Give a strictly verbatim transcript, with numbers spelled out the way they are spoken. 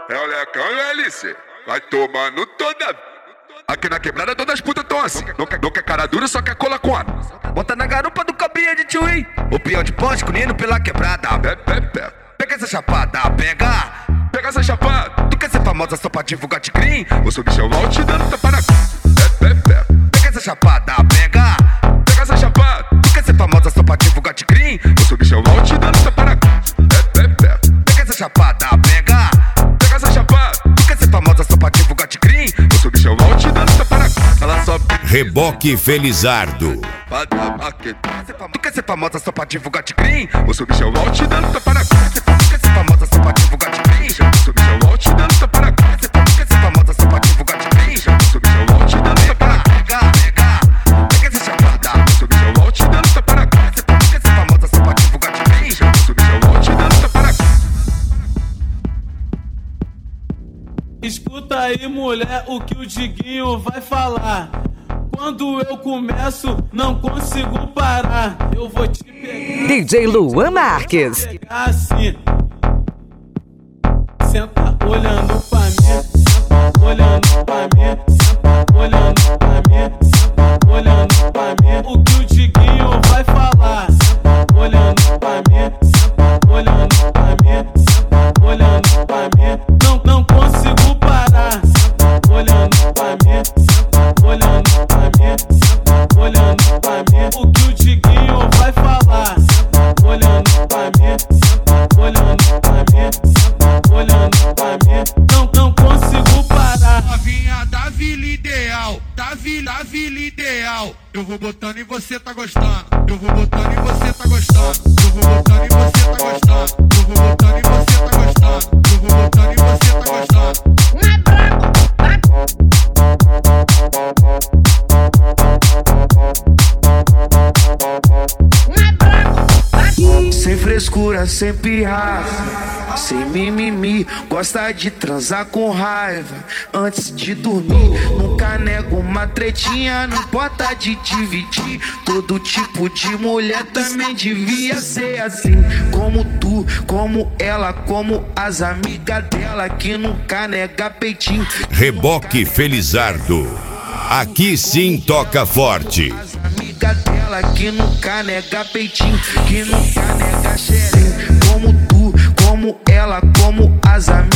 É o Lecão e o L C. Vai tomando toda. Aqui na quebrada todas as putas tão assim. Não quer, não quer cara dura, só quer cola com ar. Bota na garupa do cabrinha de tchuí. O peão de poste cunindo pela quebrada. Pé, pé, pé. Pega essa chapada, pega. Pega essa chapada. Tu quer ser famosa só pra divulgar tigrinho? Eu sou bichão mal te dando tapa na cara. Pé, pé, pé. Pega essa chapada, pega. Pega essa chapada. Tu quer ser famosa só pra divulgar tigrinho? Eu sou bichão mal te dando tapa na cara. Pé, pé, pé. Pega essa chapada, pega. Pega essa chapada. Tu quer ser famosa só pra divulgar tigrinho? Eu sou bichão mal te dando tapa na cara. Ela só Reboque Felizardo. Tu quer ser famosa só pra divulgar tigrinho? Eu sou bichão mal te dando tapa na cara. Tu quer ser famosa só pra divulgar tigrinho? Eu sou bichão mal te dando tapa na cara. Tu quer ser famosa só pra divulgar tigrinho? Eu sou bichão mal te dando tapa na cara. Pega, pega. Pega essa chapada. Eu sou bichão mal te dando tapa na cara. Tu quer ser famosa só pra divulgar tigrinho? Eu sou bichão mal te dando tapa na cara. Escuta aí, mulher, o que o Diguinho vai falar. Quando eu começo, não consigo parar. Eu vou te pegar. D J Luan Marques. Pegar assim. Senta olhando pra mim. Senta olhando pra mim. Senta olhando pra mim. Senta olhando pra mim. O que o Diguinho vai falar. Senta olhando pra mim. Senta olhando pra mim. Senta olhando pra mim. Não, não consigo parar. Senta olhando pra mim. Senta olhando pra mim. Senta olhando pra mim. O que o Diguinho vai falar. Senta olhando pra mim. Senta olhando pra mim. Senta olhando pra mim. Não, não consigo parar. Novinha da vila ideal, da vila, da vila ideal. Eu vou botando e você tá gostando. Eu vou botando e você tá gostando. Eu vou botando e você tá gostando. Eu vou botando e você tá gostando. Eu vou botando e você tá gostando. Não é branco, não é branco. Sem frescura, sem pirraça, sem mimimi. Gosta de transar com raiva antes de dormir. Nunca nego uma tretinha, não importa de dividir. Todo tipo de mulher também devia ser assim. Como tu, como ela, como as amigas dela, que nunca nega peitinho. Reboque Felizardo. Aqui sim toca forte. As amigas dela, que nunca nega peitinho, que nunca nega xerim. Como tu, como ela, como as amigas